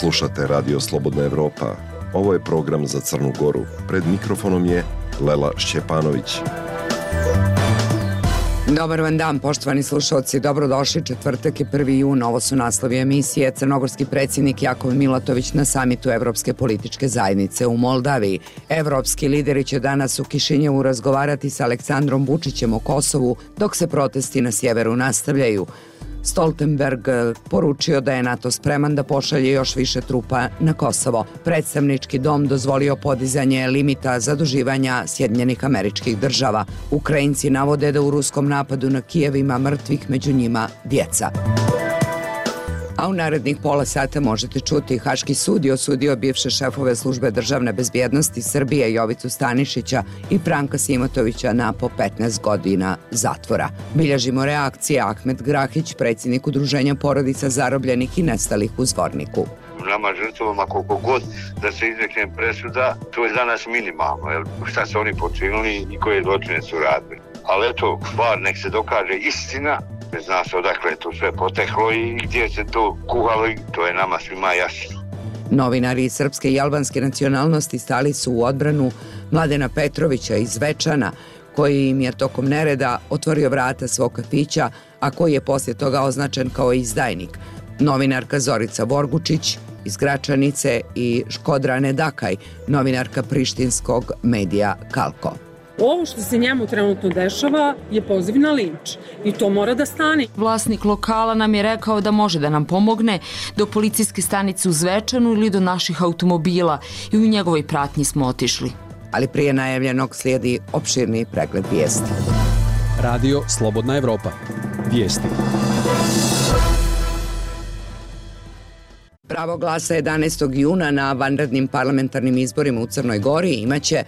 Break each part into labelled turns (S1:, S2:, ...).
S1: Slušate Radio Slobodna Evropa. Ovo je program za Crnu Goru. Pred mikrofonom je Lela Šćepanović.
S2: Dobar vam dan, poštovani slušalci, dobrodošli. Četvrtak je 1. jun, ovo su naslovi emisije. Crnogorski predsjednik Jakov Milatović na samitu Evropske političke zajednice u Moldaviji. Evropski lideri će danas u Kišinjevu razgovarati sa Aleksandrom Vučićem o Kosovu, dok se protesti na sjeveru nastavljaju. Stoltenberg poručio da je NATO spreman da pošalje još više trupa na Kosovo. Predstavnički dom dozvolio podizanje limita zaduživanja Sjedinjenih Američkih Država. Ukrajinci navode da u ruskom napadu na Kijev ima mrtvih, među njima djeca. A u narednih pola sata možete čuti Haški sud je osudio bivše šefove službe državne bezbjednosti Srbije Jovicu Stanišića i Franka Simotovića na po 15 godina zatvora. Bilježimo reakcije. Ahmed Grahić, predsjednik Udruženja porodica zarobljenih i nestalih u Zvorniku.
S3: Nama žrtvama koliko god da se izrekne presuda, to je za nas minimalno. Jer šta su oni počinili i koje zločine su radili. Ali eto, bar nek se dokaže istina. Zna se odakle je to sve poteklo i gdje se to kuhalo i to je nama svima jasno.
S2: Novinari srpske i albanske nacionalnosti stali su u odbranu Mladena Petrovića iz Zvečana, koji im je tokom nereda otvorio vrata svog kafića, a koji je poslije toga označen kao izdajnik. Novinarka Zorica Vorgučić iz Gračanice i Škodrane Dakaj, novinarka prištinskog medija Kalko.
S4: Ovo što se njemu trenutno dešava je poziv na linč i to mora da stane.
S5: Vlasnik lokala nam je rekao da može da nam pomogne do policijske stanice u Zvečanu ili do naših automobila i u njegovoj pratnji smo otišli.
S2: Ali prije najavljenog slijedi opširni pregled vijesti.
S6: Radio Slobodna Evropa. Vijesti.
S2: Pravo glasa 11. juna na vanrednim parlamentarnim izborima u Crnoj Gori imaće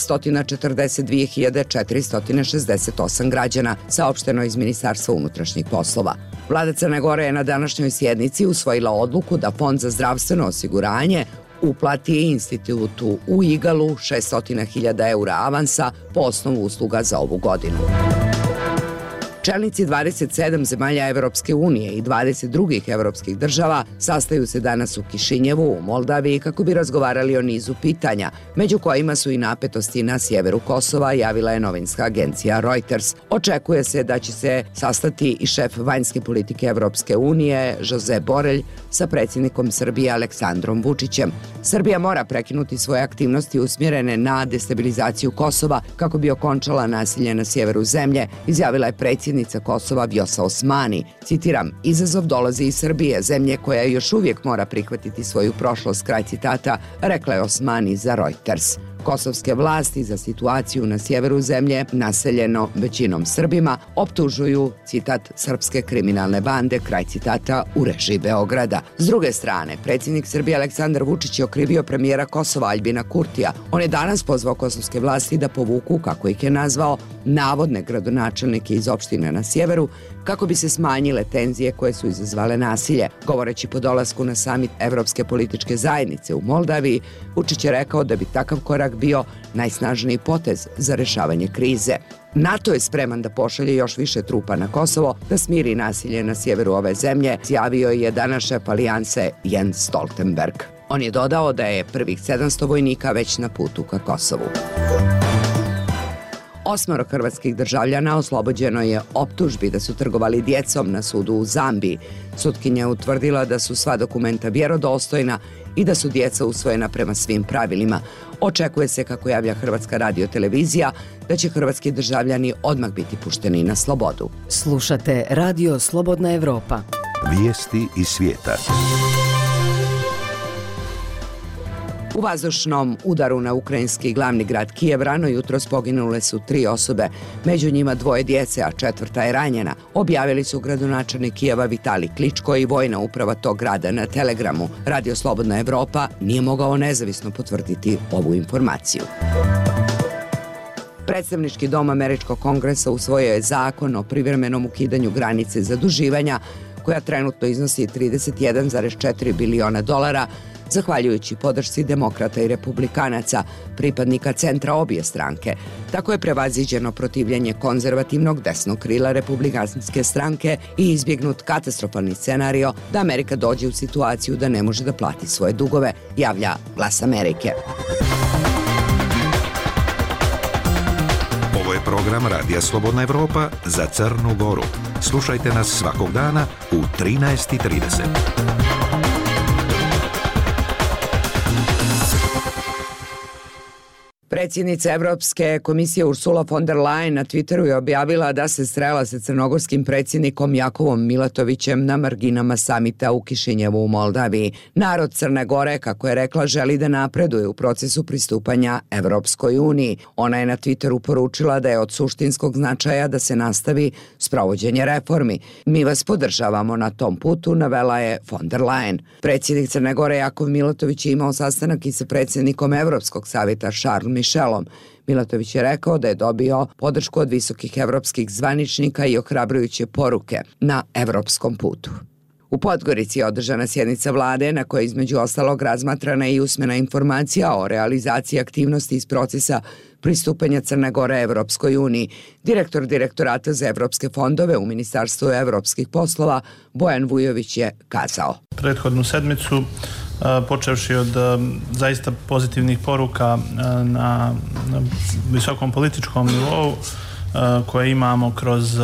S2: 542.468 građana, saopšteno iz Ministarstva unutrašnjih poslova. Vlada Crne Gore je na današnjoj sjednici usvojila odluku da Fond za zdravstveno osiguranje uplati institutu u Igalu 600.000 eura avansa po osnovu usluga za ovu godinu. Čelnici 27 zemalja Evropske unije i 20 drugih evropskih država sastaju se danas u Kišinjevu u Moldaviji kako bi razgovarali o nizu pitanja, među kojima su i napetosti na sjeveru Kosova, javila je novinska agencija Reuters. Očekuje se da će se sastati i šef vanjske politike Evropske unije, Josep Borrell, sa predsjednikom Srbije Aleksandrom Vučićem. Srbija mora prekinuti svoje aktivnosti usmjerene na destabilizaciju Kosova kako bi okončala nasilje na sjeveru zemlje, izjavila je predsjednica Kosova Vjosa Osmani. Citiram, izazov dolazi iz Srbije, zemlje koja još uvijek mora prihvatiti svoju prošlost, kraj citata, rekla je Osmani za Reuters. Kosovske vlasti za situaciju na sjeveru zemlje, naseljeno većinom Srbima, optužuju, citat, srpske kriminalne bande, kraj citata, u režiji Beograda. S druge strane, predsjednik Srbije Aleksandar Vučić je okrivio premijera Kosova Aljbina Kurtija. On je danas pozvao kosovske vlasti da povuku, kako ih je nazvao, navodne gradonačelnike iz opštine na sjeveru, kako bi se smanjile tenzije koje su izazvale nasilje. Govoreći po dolasku na samit Evropske političke zajednice u Moldaviji, Vučić je rekao da bi takav korak bio najsnažniji potez za rješavanje krize. NATO je spreman da pošalje još više trupa na Kosovo da smiri nasilje na sjeveru ove zemlje, izjavio je danas šef alijanse Jens Stoltenberg. On je dodao da je prvih 700 vojnika već na putu ka Kosovu. 8 hrvatskih državljana oslobođeno je optužbi da su trgovali djecom na sudu u Zambiji. Sutkinja je utvrdila da su sva dokumenta vjerodostojna i da su djeca usvojena prema svim pravilima. Očekuje se, kako javlja Hrvatska radiotelevizija, da će hrvatski državljani odmah biti pušteni na slobodu.
S7: Slušate Radio Slobodna Evropa.
S8: Vijesti iz svijeta.
S2: U vazdušnom udaru na ukrajinski glavni grad Kijev rano jutros poginule su 3 osobe, među njima 2 djece, a 4. je ranjena, objavili su gradonačelnik Kijeva Vitalij Kličko i vojna uprava tog grada na Telegramu. Radio Slobodna Evropa nije mogao nezavisno potvrditi ovu informaciju. Predstavnički dom Američkog kongresa usvojio je zakon o privremenom ukidanju granice zaduživanja koja trenutno iznosi 31,4 biliona dolara, zahvaljujući podršci demokrata i republikanaca, pripadnika centra obje stranke. Tako je prevaziđeno protivljenje konzervativnog desnog krila republikanske stranke i izbjegnut katastrofalni scenario da Amerika dođe u situaciju da ne može da plati svoje dugove, javlja Glas Amerike.
S8: Ovo je program Radija Slobodna Evropa za Crnu Goru. Slušajte nas svakog dana u 13:30.
S2: Predsjednica Evropske komisije Ursula von der Leyen na Twitteru je objavila da se srela sa crnogorskim predsjednikom Jakovom Milatovićem na marginama samita u Kišinjevu u Moldaviji. Narod Crne Gore, kako je rekla, želi da napreduje u procesu pristupanja Evropskoj uniji. Ona je na Twitteru poručila da je od suštinskog značaja da se nastavi sprovođenje reformi. Mi vas podržavamo na tom putu, navela je von der Leyen. Predsjednik Crne Gore Jakov Milatović je imao sastanak i sa predsjednikom Evropskog savjeta Charles Michelom. Milatović je rekao da je dobio podršku od visokih evropskih zvaničnika i ohrabrujuće poruke na evropskom putu. U Podgorici je održana sjednica vlade na kojoj između ostalog razmatrana i usmena informacija o realizaciji aktivnosti iz procesa pristupanja Crne Gore Evropskoj uniji. Direktor Direktorata za evropske fondove u Ministarstvu evropskih poslova Bojan Vujović je kazao:
S9: Prethodnu sedmicu, počevši od zaista pozitivnih poruka na visokom političkom nivou koje imamo kroz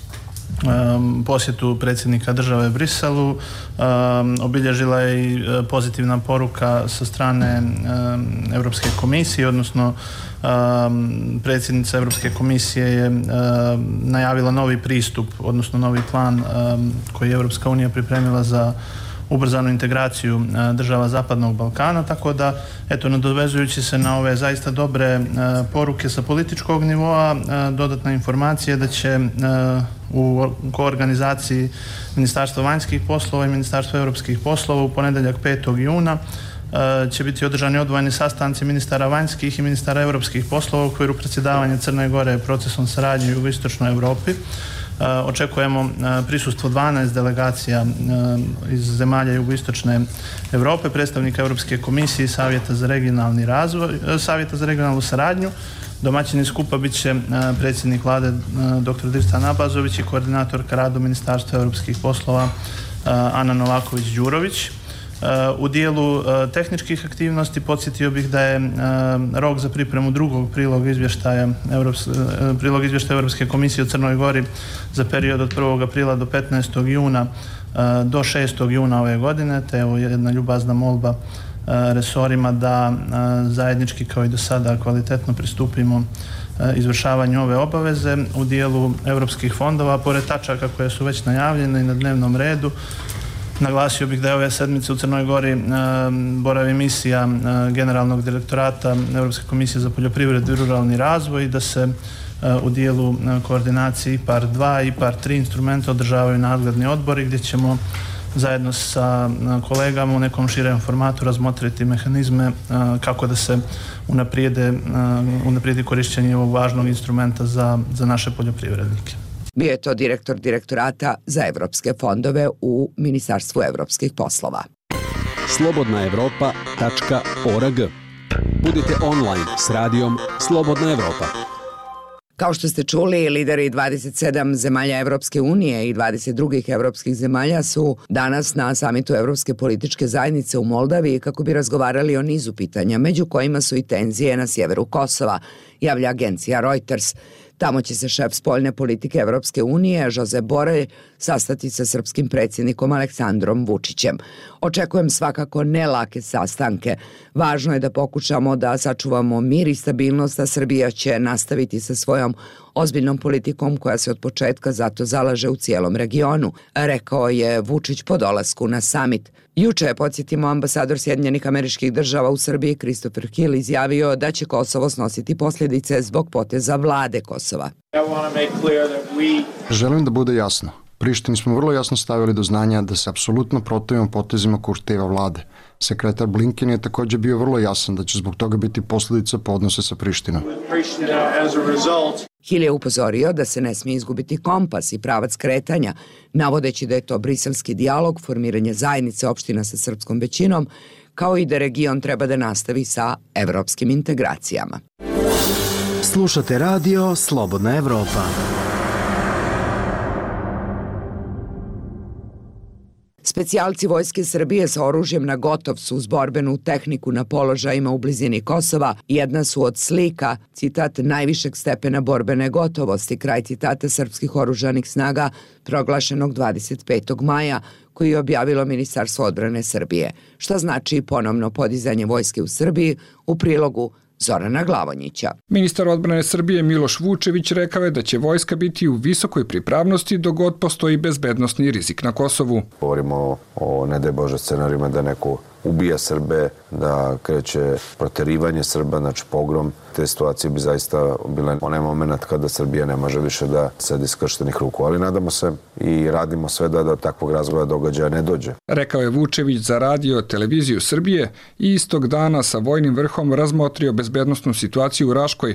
S9: posjetu predsjednika države Briselu, obilježila je i pozitivna poruka sa strane Europske komisije, odnosno predsjednica Europske komisije je najavila novi pristup, odnosno novi plan koji je Europska unija pripremila za ubrzanu integraciju država Zapadnog Balkana, tako da, eto, nadovezujući se na ove zaista dobre poruke sa političkog nivoa, dodatna informacija da će u koorganizaciji Ministarstva vanjskih poslova i Ministarstva europskih poslova u ponedjeljak 5. juna će biti održani odvojeni sastanci ministara vanjskih i ministara europskih poslova u okviru predsjedavanja Crne Gore procesom saradnje u jugoistočnoj Europi. Očekujemo prisustvo 12 delegacija iz zemalja jugoistočne Europe, predstavnika Europske komisije i Savjeta za regionalni razvoj, Savjeta za regionalnu saradnju. Domaćini skupa bit će predsjednik vlade dr. Dirstan Abazović i koordinatorka rada Ministarstva europskih poslova Ana Novaković-Đurović. U dijelu tehničkih aktivnosti podsjetio bih da je rok za pripremu drugog priloga izvještaja Europske komisije o Crnoj Gori za period od 1. aprila do 15. juna do 6. juna ove godine, te evo jedna ljubazna molba resorima da zajednički kao i do sada kvalitetno pristupimo izvršavanju ove obaveze. U dijelu europskih fondova, pored tačaka koje su već najavljene i na dnevnom redu, naglasio bih da je ove sedmice u Crnoj Gori boravi misija Generalnog direktorata Europske komisije za poljoprivredu i ruralni razvoj i da se u dijelu koordinacije IPAR 2 i IPAR 3 instrumenta održavaju nadgledni odbori gdje ćemo zajedno sa kolegama u nekom širem formatu razmotriti mehanizme kako da se unaprijedi korištenje ovog važnog instrumenta za naše poljoprivrednike.
S2: Bio je to direktor Direktorata za evropske fondove u Ministarstvu evropskih poslova.
S6: slobodnaevropa.org. Budite online s radijom Slobodna Evropa.
S2: Kao što ste čuli, lideri 27 zemalja Evropske unije i 20 drugih evropskih zemalja su danas na samitu Evropske političke zajednice u Moldaviji kako bi razgovarali o nizu pitanja, među kojima su i tenzije na sjeveru Kosova, javlja agencija Reuters. Tamo će se šef spoljne politike Evropske unije, Josep Borrell, sastati sa srpskim predsjednikom Aleksandrom Vučićem. Očekujem svakako ne lake sastanke. Važno je da pokušamo da sačuvamo mir i stabilnost, a Srbija će nastaviti sa svojom ozbiljnom politikom koja se od početka zato zalaže u cijelom regionu, rekao je Vučić po dolasku na samit. Juče je, podsjetimo, ambasador Sjedinjenih Američkih Država u Srbiji Christopher Hill izjavio da će Kosovo snositi posljedice zbog poteza vlade Kosova.
S10: Želim da bude jasno. Prištini smo vrlo jasno stavili do znanja da se apsolutno protivimo potezima Kurtijeva vlade. Sekretar Blinken je također bio vrlo jasan da će zbog toga biti posljedica po odnose sa Prištinom.
S2: Hill je upozorio da se ne smije izgubiti kompas i pravac kretanja, navodeći da je to briselski dijalog, formiranje zajednice opština sa srpskom većinom, kao i da region treba da nastavi sa evropskim integracijama.
S11: Slušate radio Slobodna Evropa.
S2: Specijalci Vojske Srbije sa oružjem na gotov su uz borbenu tehniku na položajima u blizini Kosova. Jedna su od slika, citat, najvišeg stepena borbene gotovosti, kraj citata srpskih oružanih snaga proglašenog 25. maja, koji je objavilo Ministarstvo odbrane Srbije. Šta znači ponovno podizanje vojske u Srbiji u prilogu Zorana Glavonjića.
S12: Ministar odbrane Srbije Miloš Vučević rekao je da će vojska biti u visokoj pripravnosti dok god postoji bezbednosni rizik na Kosovu.
S13: Govorimo o ne daj Bože scenarijima da neko ubija Srbe, da kreće proterivanje Srba, znači pogrom. Te situacije bi zaista bile onaj moment kada Srbija ne može više da sedi skrštenih ruku, ali nadamo se i radimo sve da do takvog razvoja događaja ne dođe.
S12: Rekao je Vučević za radio televiziju Srbije i istog dana sa vojnim vrhom razmotrio bezbednosnu situaciju u Raškoj,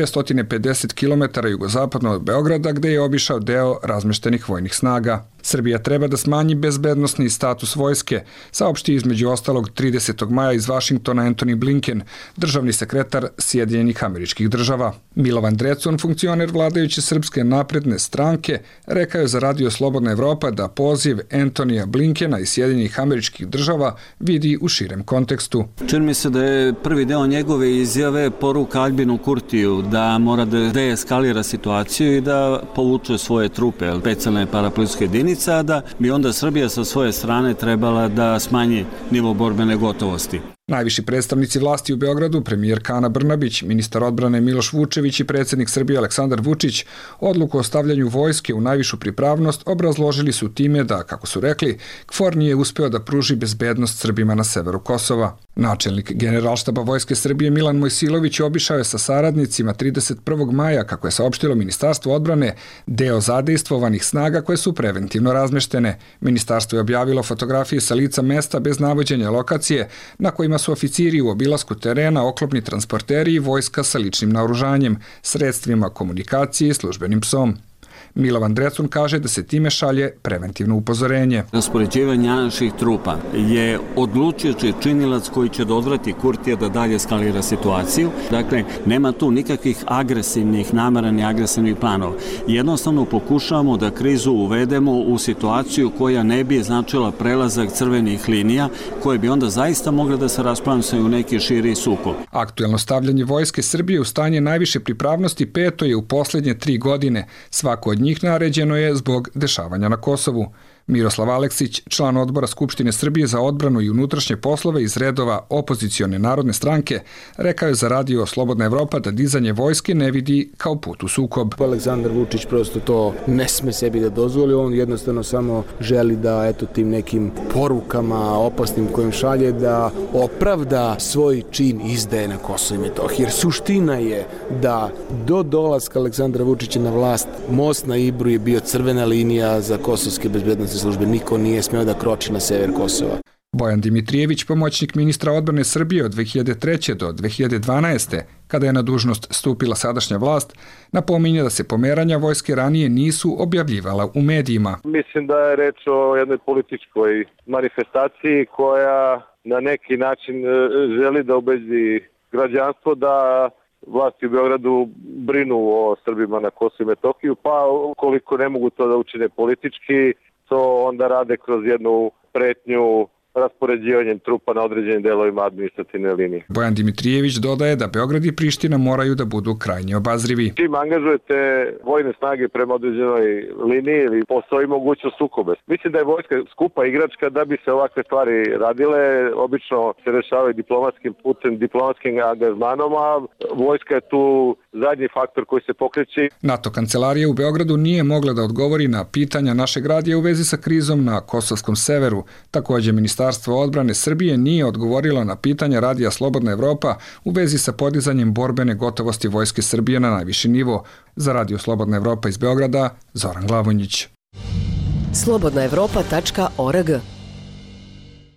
S12: 250 km jugozapadno od Beograda, gde je obišao deo razmeštenih vojnih snaga. Srbija treba da smanji bezbednosni status vojske, saopšti između ostalog 30. maja iz Vašingtona Antony Blinken, državni sekretar Sjedinjenih Američkih Država. Milovan Drecun, funkcioner vladajuće Srpske napredne stranke, rekao je za radio Slobodna Evropa da poziv Antonija Blinkena iz Sjedinjenih Američkih Država vidi u širem kontekstu.
S14: Čini mi se da je prvi deo njegove izjave poruka Albinu Kurtiju da mora da deeskalira situaciju i da povuče svoje trupe, specijalne parapolicijske jedinice, da bi onda Srbija sa svoje strane trebala da smanji nivo borbene gotovosti.
S12: Najviši predstavnici vlasti u Beogradu, premijerka Ana Brnabić, ministar odbrane Miloš Vučević i predsjednik Srbije Aleksandar Vučić, odluku o stavljanju vojske u najvišu pripravnost obrazložili su time da, kako su rekli, KFOR nije uspeo da pruži bezbednost Srbima na severu Kosova. Načelnik Generalštaba Vojske Srbije Milan Mojsilović obišao je sa saradnicima 31. maja, kako je saopštilo Ministarstvo odbrane, deo zadejstvovanih snaga koje su preventivno razmeštene. Ministarstvo je objavilo fotografije sa lica mesta bez navođenja lokacije, na kojima su oficiri u obilasku terena, oklopni transporteri i vojska sa ličnim naoružanjem, sredstvima komunikacije i službenim psom. Milovan Drecun kaže da se time šalje preventivno upozorenje.
S14: Raspoređivanje naših trupa je odlučujući činilac koji će odvrati Kurtija da dalje eskalira situaciju. Dakle, nema tu nikakvih agresivnih namera ni agresivnih planova. Jednostavno pokušavamo da krizu uvedemo u situaciju koja ne bi značila prelazak crvenih linija, koje bi onda zaista mogle da se rasplamsaju u neki širi sukob.
S12: Aktuelno stavljanje vojske Srbije u stanje najviše pripravnosti peto je u posljednje 3 godine. Svako od njih naređeno je zbog dešavanja na Kosovu. Miroslav Aleksić, član odbora Skupštine Srbije za odbranu i unutrašnje poslove iz redova opozicione narodne stranke, rekao je za radio Slobodna Evropa da dizanje vojske ne vidi kao put u sukob.
S15: Aleksandar Vučić prosto to ne sme sebi da dozvoli, on jednostavno samo želi da tim nekim porukama opasnim kojim šalje da opravda svoj čin izdaje na Kosovo i Metohiji. Jer suština je da do dolaska Aleksandra Vučića na vlast most na Ibru je bio crvena linija za kosovske bezbednosti službe. Niko nije smeo da kroči na sever Kosova.
S12: Bojan Dimitrijević, pomoćnik ministra odbrane Srbije od 2003. do 2012. kada je na dužnost stupila sadašnja vlast, napominje da se pomeranja vojske ranije nisu objavljivala u medijima.
S16: Mislim da je reč o jednoj političkoj manifestaciji koja na neki način želi da ubedi građanstvo da vlasti u Beogradu brinu o Srbima na Kosovu i Metohiju, pa ukoliko ne mogu to da učine politički, to onda rade kroz jednu pretnju raspoređivanjem trupa na određenim delovima administrativne linije.
S12: Bojan Dimitrijević dodaje da Beograd i Priština moraju da budu krajnje obazrivi.
S16: Čim angažujete vojne snage prema određenoj liniji ili postoji mogućnost sukobe. Mislim da je vojska skupa igračka da bi se ovakve stvari radile. Obično se rešavaju diplomatskim putem, diplomatskim angažmanom, a vojska je tu zadnji faktor koji se pokreće.
S12: NATO kancelarija u Beogradu nije mogla da odgovori na pitanja našeg radija u vezi sa krizom na Kosovskom severu. Također, Ministarstvo odbrane Srbije nije odgovorilo na pitanja radija Slobodna Evropa u vezi sa podizanjem borbene gotovosti vojske Srbije na najviši nivo. Za radio Slobodna Evropa iz Beograda, Zoran Glavonjić.
S7: slobodnaevropa.org.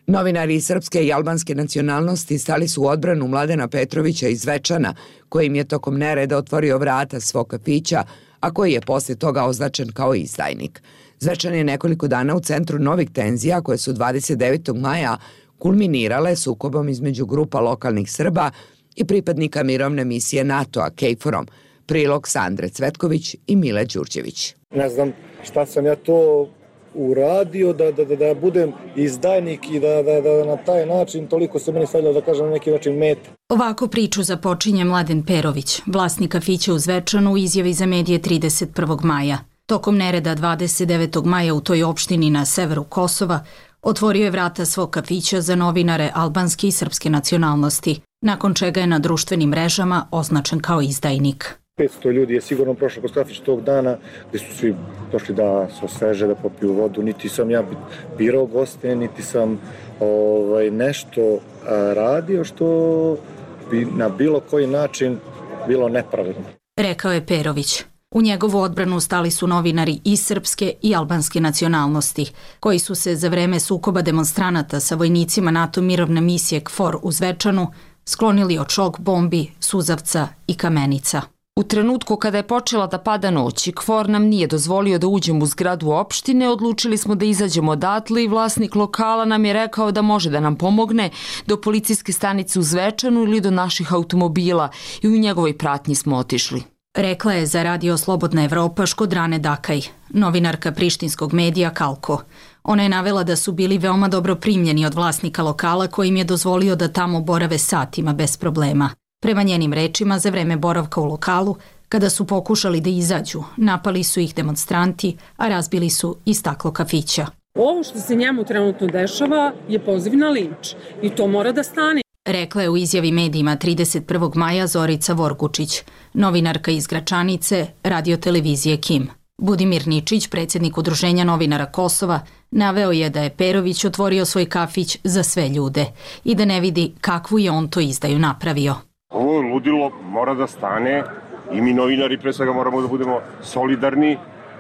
S2: Novinari srpske i albanske nacionalnosti stali su u odbranu Mladena Petrovića iz Zvečana, koji im je tokom nereda otvorio vrata svog kafića, a koji je poslije toga označen kao izdajnik. Zvečan je nekoliko dana u centru novih tenzija koje su 29. maja kulminirale sukobom između grupa lokalnih Srba i pripadnika mirovne misije NATO-a KFOR-om. Prilog Sandre Cvetković i Mile Đurđević.
S17: Ne znam šta sam ja to uradio da budem izdajnik i da na taj način toliko se meni stavljalo, da kažem, na neki način meta.
S18: Ovako priču započinje Mladen Perović, vlasnik kafića u Zvečanu, u izjavi za medije 31. maja. Tokom nereda 29. maja u toj opštini na severu Kosova otvorio je vrata svog kafića za novinare albanske i srpske nacionalnosti, nakon čega je na društvenim mrežama označen kao izdajnik.
S17: 500 ljudi je sigurno prošlo kroz kafić tog dana, gde su svi došli da se osveže, da popiju vodu. Niti sam ja birao goste, niti sam nešto radio što bi na bilo koji način bilo nepravedno.
S18: Rekao je Perović. U njegovu odbranu stali su novinari i srpske i albanske nacionalnosti, koji su se za vreme sukoba demonstranata sa vojnicima NATO mirovne misije KFOR u Zvečanu sklonili od šok bombi, suzavca i kamenica.
S5: U trenutku kada je počela da pada noć i KFOR nam nije dozvolio da uđemo u zgradu opštine, odlučili smo da izađemo odatle i vlasnik lokala nam je rekao da može da nam pomogne do policijske stanice u Zvečanu ili do naših automobila i u njegovoj pratnji smo otišli.
S18: Rekla je za Radio Slobodna Evropa Škodrane Dakaj, novinarka prištinskog medija Kalko. Ona je navela da su bili veoma dobro primljeni od vlasnika lokala koji im je dozvolio da tamo borave satima bez problema. Prema njenim rečima, za vreme boravka u lokalu, kada su pokušali da izađu, napali su ih demonstranti, a razbili su i staklo kafića.
S4: Ovo što se njemu trenutno dešava je poziv na linč i to mora da stane.
S18: Rekla je u izjavi medijima 31. maja Zorica Vorgučić, novinarka iz Gračanice, radiotelevizije KIM. Budimir Ničić, predsjednik Udruženja novinara Kosova, naveo je da je Perović otvorio svoj kafić za sve ljude i da ne vidi kakvu je on to izdaju napravio.
S19: Ovo ludilo mora da stane i mi novinari pre svega moramo da budemo solidarni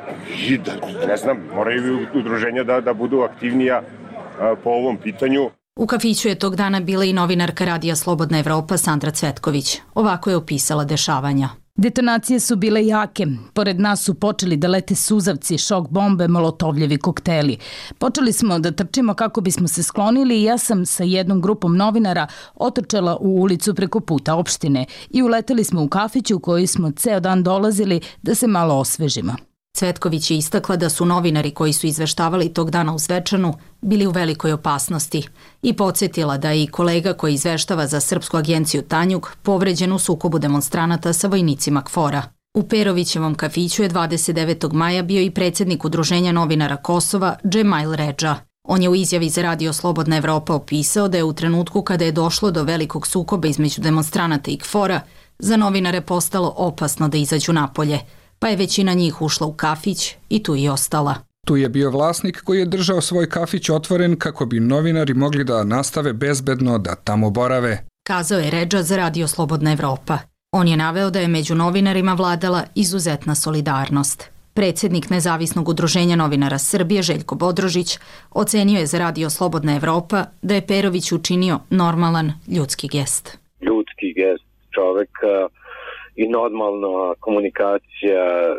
S19: i da, ne znam, moraju udruženja da budu aktivnija po ovom pitanju.
S18: U kafiću je tog dana bila i novinarka Radija Slobodna Evropa Sandra Cvetković. Ovako je opisala dešavanja.
S20: Detonacije su bile jake. Pored nas su počeli da lete suzavci, šok bombe, molotovljevi kokteli. Počeli smo da trčimo kako bismo se sklonili i ja sam sa jednom grupom novinara otrčala u ulicu preko puta opštine i uleteli smo u kafić u koji smo ceo dan dolazili da se malo osvežimo.
S18: Cvetković je istakla da su novinari koji su izveštavali tog dana u Zvečanu bili u velikoj opasnosti i podsjetila da je i kolega koji izveštava za srpsku agenciju Tanjug povređen u sukobu demonstranata sa vojnicima KFOR-a. U Perovićevom kafiću je 29. maja bio i predsjednik Udruženja novinara Kosova Džemail Redža. On je u izjavi za Radio Slobodna Evropa opisao da je u trenutku kada je došlo do velikog sukoba između demonstranata i KFOR-a za novinare postalo opasno da izađu napolje, pa je većina njih ušla u kafić i tu i ostala.
S12: Tu je bio vlasnik koji je držao svoj kafić otvoren kako bi novinari mogli da nastave bezbedno da tamo borave.
S18: Kazao je Redža za Radio Slobodna Evropa. On je naveo da je među novinarima vladala izuzetna solidarnost. Predsjednik Nezavisnog udruženja novinara Srbije Željko Bodrožić ocenio je za Radio Slobodna Evropa da je Perović učinio normalan ljudski gest.
S21: Ljudski gest čoveka i normalna komunikacija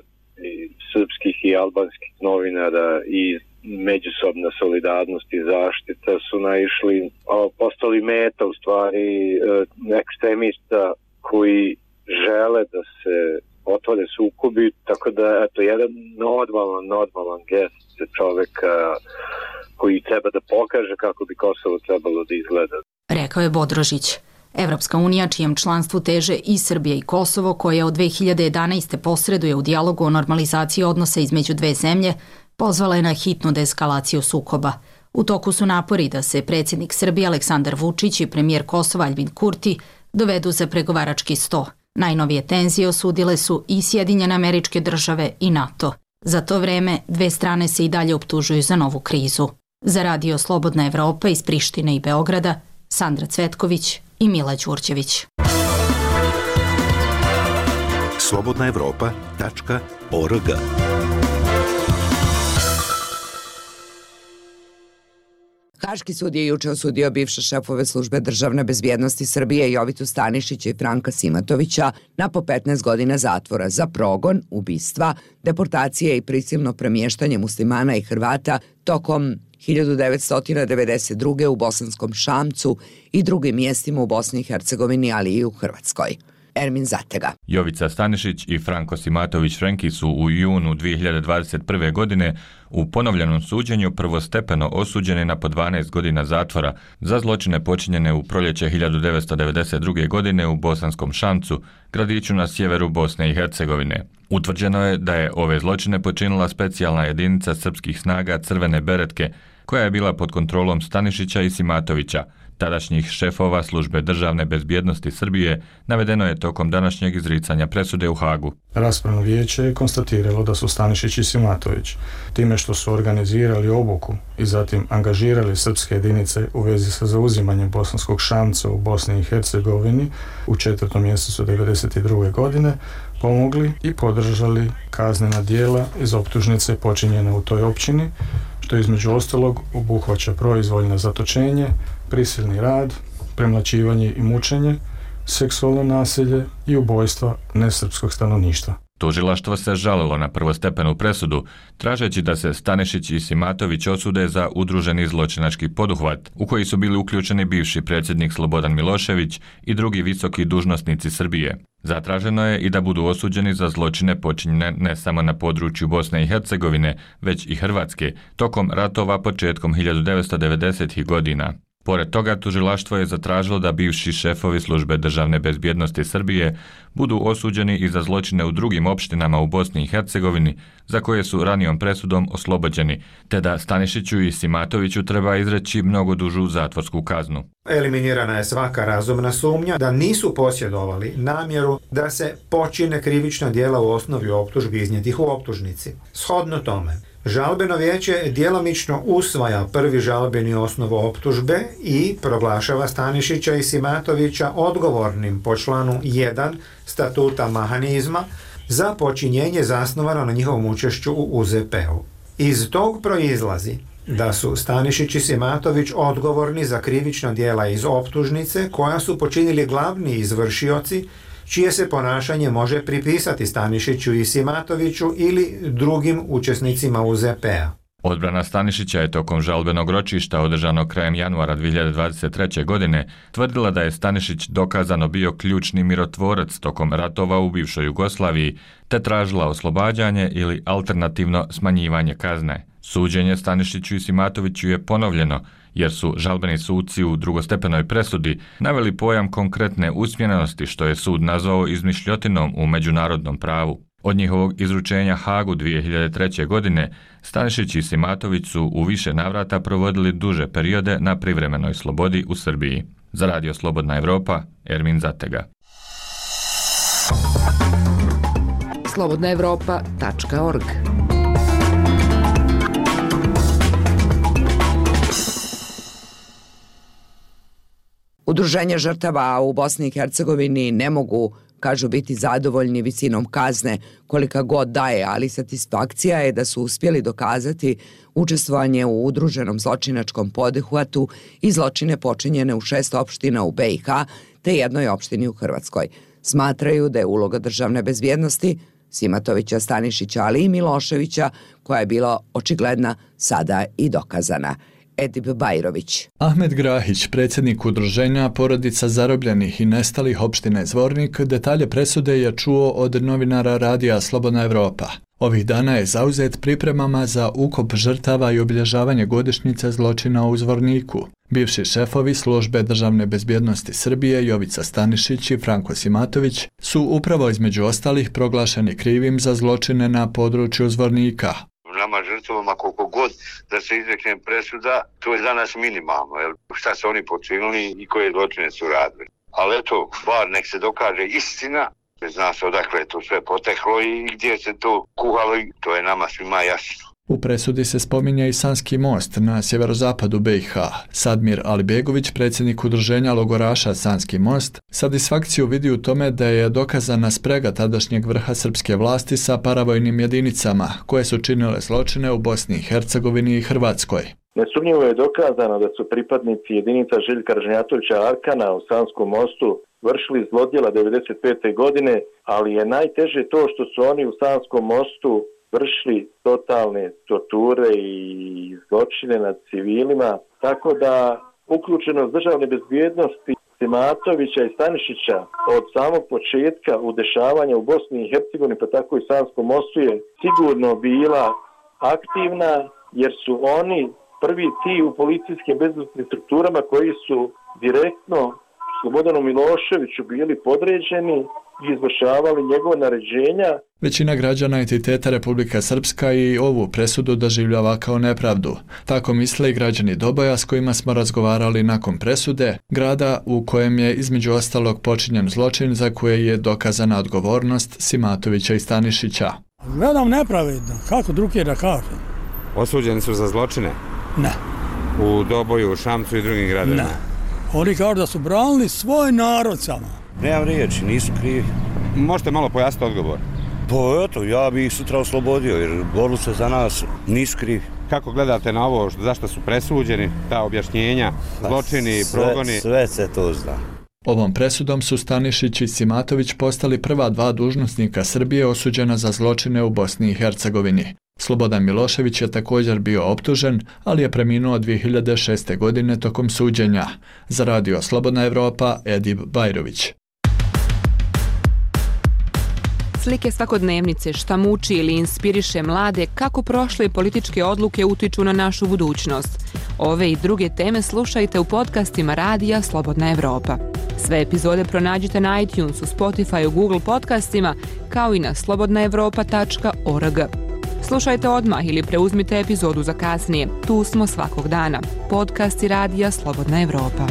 S21: srpskih i albanskih novinara i međusobna solidarnost i zaštita su naišli, postali meta u stvari ekstremista koji žele da se otvore sukobi, tako da eto jedan normalan gest čoveka koji treba da pokaže kako bi Kosovo trebalo da izgleda.
S18: Rekao je Bodrožić. Evropska unija, čijem članstvu teže i Srbija i Kosovo, koja od 2011. posreduje u dijalogu o normalizaciji odnosa između dve zemlje, pozvala je na hitnu deeskalaciju sukoba. U toku su napori da se predsjednik Srbije Aleksandar Vučić i premijer Kosova Aljbin Kurti dovedu za pregovarački sto. Najnovije tenzije osudile su i Sjedinjene Američke Države i NATO. Za to vreme dve strane se i dalje optužuju za novu krizu. Za Radio Slobodna Evropa iz Prištine i Beograda, Sandra Cvetković i Mila Đurđević.
S8: slobodnaevropa.org
S2: Haški sud je juče osudio bivše šefove službe državne bezbjednosti Srbije Jovicu Stanišića i Franka Simatovića na po 15 godina zatvora za progon, ubistva, deportacije i prisilno premještanje muslimana i Hrvata tokom 1992. u Bosanskom Šamcu i drugim mjestima u Bosni i Hercegovini, ali i u Hrvatskoj. Ermin Zatega.
S1: Jovica Stanišić i Franko Simatović Frenki su u junu 2021. godine u ponovljenom suđenju prvostepeno osuđeni na po 12 godina zatvora za zločine počinjene u proljeće 1992. godine u Bosanskom Šamcu, gradiću na sjeveru Bosne i Hercegovine. Utvrđeno je da je ove zločine počinila specijalna jedinica srpskih snaga Crvene beretke, koja je bila pod kontrolom Stanišića i Simatovića, tadašnjih šefova službe državne bezbjednosti Srbije, navedeno je tokom današnjeg izricanja presude u Hagu.
S22: Raspravno vijeće je konstatiralo da su Stanišić i Simatović, time što su organizirali obuku i zatim angažirali srpske jedinice u vezi sa zauzimanjem Bosanskog Šamca u Bosni i Hercegovini u 4. mjesecu 1992. godine, pomogli i podržali kaznena djela iz optužnice počinjene u toj općini, što između ostalog obuhvaća proizvoljno zatočenje, prisilni rad, premlaćivanje i mučenje, seksualno nasilje i ubojstva nesrpskog stanovništva.
S1: Tužilaštvo se žalilo na prvostepenu presudu, tražeći da se Stanišić i Simatović osude za udruženi zločinački poduhvat, u koji su bili uključeni bivši predsjednik Slobodan Milošević i drugi visoki dužnosnici Srbije. Zatraženo je i da budu osuđeni za zločine počinjene ne samo na području Bosne i Hercegovine, već i Hrvatske, tokom ratova početkom 1990. godina. Pored toga, tužilaštvo je zatražilo da bivši šefovi službe državne bezbjednosti Srbije budu osuđeni i za zločine u drugim opštinama u Bosni i Hercegovini, za koje su ranijom presudom oslobođeni, te da Stanišiću i Simatoviću treba izreći mnogo dužu zatvorsku kaznu.
S23: Eliminirana je svaka razumna sumnja da nisu posjedovali namjeru da se počine krivična djela u osnovi optužbi iznijetih u optužnici. Shodno tome, žalbeno vijeće djelomično usvaja prvi žalbeni osnov optužbe i proglašava Stanišića i Simatovića odgovornim po članu 1 statuta mehanizma za počinjenje zasnovano na njihovom učešću u UZP-u. Iz tog proizlazi da su Stanišić i Simatović odgovorni za krivična djela iz optužnice koja su počinili glavni izvršioci, čije se ponašanje može pripisati Stanišiću i Simatoviću ili drugim učesnicima UZP-a.
S1: Odbrana Stanišića je tokom žalbenog ročišta održanog krajem januara 2023. godine tvrdila da je Stanišić dokazano bio ključni mirotvorac tokom ratova u bivšoj Jugoslaviji, te tražila oslobađanje ili alternativno smanjivanje kazne. Suđenje Stanišiću i Simatoviću je ponovljeno, jer su žalbeni suci u drugostepenoj presudi naveli pojam konkretne usmjerenosti, što je sud nazvao izmišljotinom u međunarodnom pravu. Od njihovog izručenja Hagu 2003. godine, Stanišić i Simatović su u više navrata provodili duže periode na privremenoj slobodi u Srbiji. Za Radio Slobodna Evropa, Ermin Zatega.
S7: slobodnaevropa.org.
S2: Udruženja žrtava u Bosni i Hercegovini ne mogu, kažu, biti zadovoljni visinom kazne kolika god daje, ali satisfakcija je da su uspjeli dokazati učestvovanje u udruženom zločinačkom poduhvatu i zločine počinjene u 6 opština u BiH te jednoj opštini u Hrvatskoj. Smatraju da je uloga državne bezbjednosti Simatovića, Stanišića, ali i Miloševića, koja je bila očigledna, sada i dokazana. Edip Bajrović.
S24: Ahmed Grahić, predsjednik udruženja porodica zarobljenih i nestalih opštine Zvornik, detalje presude je čuo od novinara radija Slobodna Evropa. Ovih dana je zauzet pripremama za ukop žrtava i obilježavanje godišnjice zločina u Zvorniku. Bivši šefovi službe državne bezbjednosti Srbije Jovica Stanišić i Franko Simatović su upravo između ostalih proglašeni krivim za zločine na području Zvornika.
S3: Nama žrtvama koliko god da se izrekne presuda, to je za nas minimalno. Šta su oni počinili i koje zločine su radili. Ali eto, bar nek se dokaže istina, zna se odakle je to sve poteklo i gdje se to kuhalo i to je nama svima jasno.
S24: U presudi se spominje i Sanski most na sjeverozapadu BiH. Sadmir Alibegović, predsjednik udruženja logoraša Sanski most, satisfakciju vidi u tome da je dokazana sprega tadašnjeg vrha srpske vlasti sa paravojnim jedinicama koje su činile zločine u Bosni i Hercegovini i Hrvatskoj.
S6: Nesumnjivo je dokazano da su pripadnici jedinica Željka Ražnjatovića Arkana u Sanskom mostu vršili zlodjela 1995. godine, ali je najteže to što su oni u Sanskom mostu vršili totalne torture i zločine nad civilima, tako da uključenost državne bezbjednosti Simatovića i Stanišića od samog početka u dešavanja u Bosni i Hercegovini, pa tako i Sanskom mostu, je sigurno bila aktivna, jer su oni prvi ti u policijskim bezbednosnim strukturama koji su direktno Slobodanu Miloševiću bili podređeni i izvršavali njegove naređenja.
S24: Većina građana entiteta Republika Srpska i ovu presudu doživljava kao nepravdu. Tako misle i građani Doboja s kojima smo razgovarali nakon presude, grada u kojem je između ostalog počinjen zločin za koje je dokazana odgovornost Simatovića i Stanišića.
S9: Gledam nepravedno, kako drugije da kažem.
S10: Osuđeni su za zločine?
S9: Ne.
S10: U Doboju, u Šamcu i drugim gradovima?
S9: Ne. Oni kažu da su branili svoj narod samo.
S10: Nemam riječi, nisu krivi. Možete malo pojasniti odgovor?
S11: Pa eto, ja bi ih sutra oslobodio jer borili se za nas, nisu krivi.
S10: Kako gledate na ovo, zašto su presuđeni, ta objašnjenja, zločini, progoni?
S11: Sve se to zna.
S24: Ovom presudom su Stanišić i Simatović postali prva dva dužnosnika Srbije osuđena za zločine u Bosni i Hercegovini. Slobodan Milošević je također bio optužen, ali je preminuo 2006. godine tokom suđenja. Za radio Slobodna Evropa, Edib Bajrović.
S25: Slike svakodnevnice, šta muči ili inspiriše mlade, kako prošle političke odluke utiču na našu budućnost. Ove i druge teme slušajte u podcastima radija Slobodna Evropa. Sve epizode pronađite na iTunesu, Spotify, Google podcastima, kao i na slobodnaevropa.org. Slušajte odmah ili preuzmite epizodu za kasnije. Tu smo svakog dana. Podcasti radija Slobodna Evropa.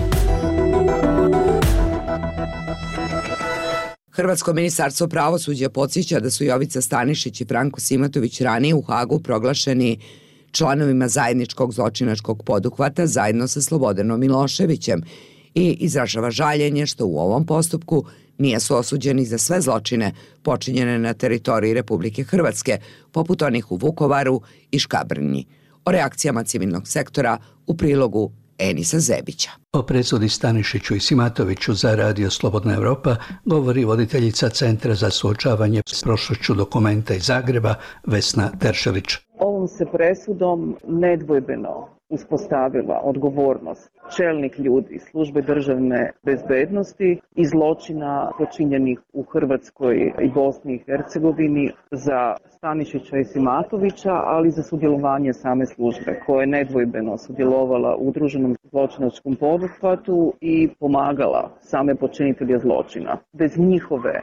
S2: Hrvatsko ministarstvo pravosuđa podsjeća da su Jovica Stanišić i Franko Simatović ranije u Hagu proglašeni članovima zajedničkog zločinačkog poduhvata zajedno sa Slobodanom Miloševićem i izražava žaljenje što u ovom postupku nisu osuđeni za sve zločine počinjene na teritoriji Republike Hrvatske, poput onih u Vukovaru i Škabrnji. O reakcijama civilnog sektora u prilogu Enisa Zebića.
S26: O presudi Stanišiću i Simatoviću za radio Slobodna Evropa govori voditeljica Centra za suočavanje s prošlošću Dokumenta iz Zagreba Vesna Teršelić.
S27: Ovom se presudom nedvojbeno uspostavila odgovornost čelnih ljudi službe državne bezbednosti i zločina počinjenih u Hrvatskoj i Bosni i Hercegovini za Stanišića i Simatovića, ali za sudjelovanje same službe koja je nedvojbeno sudjelovala u udruženom zločinačkom poduhvatu i pomagala same počinitelje zločina. Bez njihove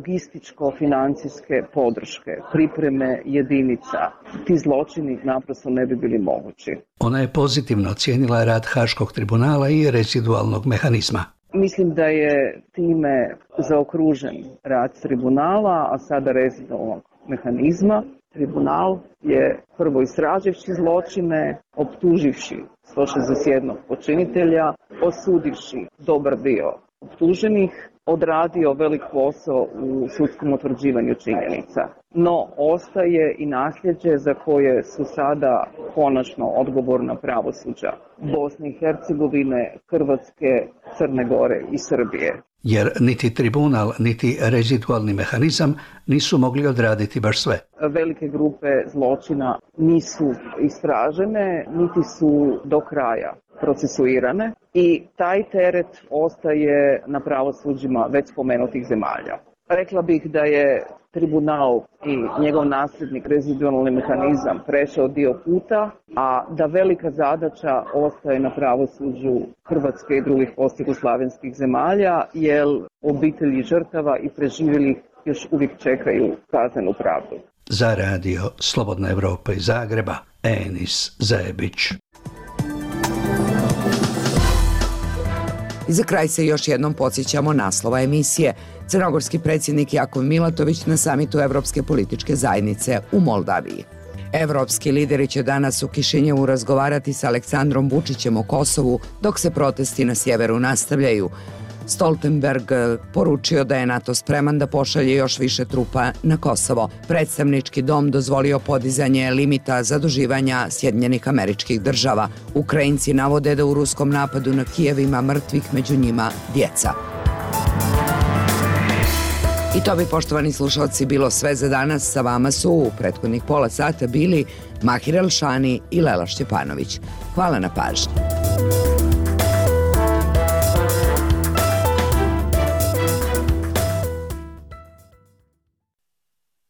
S27: logističko-financijske podrške, pripreme jedinica, ti zločini naprosto ne bi bili mogući.
S26: Ona je pozitivno ocijenila rad Haškog tribunala i rezidualnog mehanizma.
S27: Mislim da je time zaokružen rad tribunala, a sada rezidualnog mehanizma. Tribunal je prvo istraživši zločine, optuživši 161 počinitelja, osudivši dobar dio optuženih, odradio velik posao u sudskom utvrđivanju činjenica. No, ostaje i nasljeđe za koje su sada konačno odgovorna pravosuđa Bosne i Hercegovine, Hrvatske, Crne Gore i Srbije.
S26: Jer niti tribunal, niti rezidualni mehanizam nisu mogli odraditi baš sve.
S27: Velike grupe zločina nisu istražene, niti su do kraja procesuirane i taj teret ostaje na pravosuđima već spomenutih zemalja. Rekla bih da je tribunal i njegov nasljednik rezidualni mehanizam prešao dio puta, a da velika zadaća ostaje na pravosuđu Hrvatske i drugih postjugoslavenskih zemalja, jer obitelji žrtava i preživjelih još uvijek čekaju kaznenu pravdu.
S26: Za radio Slobodna Evropa iz Zagreba, Enis Zebić.
S2: I za kraj se još jednom podsjećamo naslova emisije. Crnogorski predsjednik Jakov Milatović na samitu Evropske političke zajednice u Moldaviji. Evropski lideri će danas u Kišinjevu razgovarati sa Aleksandrom Vučićem o Kosovu, dok se protesti na sjeveru nastavljaju. Stoltenberg poručio da je NATO spreman da pošalje još više trupa na Kosovo. Predstavnički dom dozvolio podizanje limita zaduživanja Sjedinjenih Američkih Država. Ukrajinci navode da u ruskom napadu na Kijev ima mrtvih, među njima djeca. I to bi, poštovani slušalci, bilo sve za danas. Sa vama su u prethodnih pola sata bili Mahir Elšani i Lela Šćepanović. Hvala na pažnji.